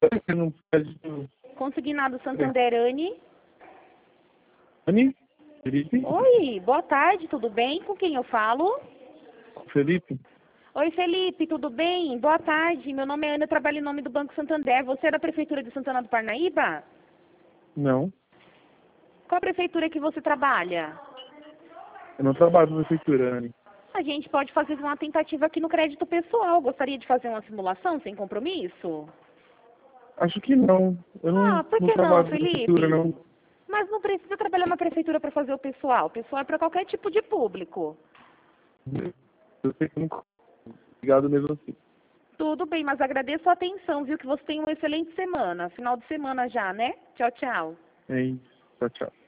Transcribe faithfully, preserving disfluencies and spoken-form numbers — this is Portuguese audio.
Não pode... Consignado Santander, Anne. Anne? Felipe? Oi, boa tarde, tudo bem? Com quem eu falo? Felipe? Oi, Felipe, tudo bem? Boa tarde, meu nome é Ana, eu trabalho em nome do Banco Santander. Você é da Prefeitura de Santana do Parnaíba? Não. Qual a prefeitura que você trabalha? Eu não trabalho na prefeitura, Anne. A gente pode fazer uma tentativa aqui no crédito pessoal. Gostaria de fazer uma simulação sem compromisso? Acho que não. Eu não, Ah, por não que não, trabalho na prefeitura, Felipe? não. Mas não precisa trabalhar na prefeitura para fazer o pessoal. O pessoal é para qualquer tipo de público. Eu sei que eu não... Obrigado mesmo assim. Tudo bem, mas agradeço a atenção, viu? Que você tenha uma excelente semana. Final de semana já, né? Tchau, tchau. É isso. Tchau, tchau.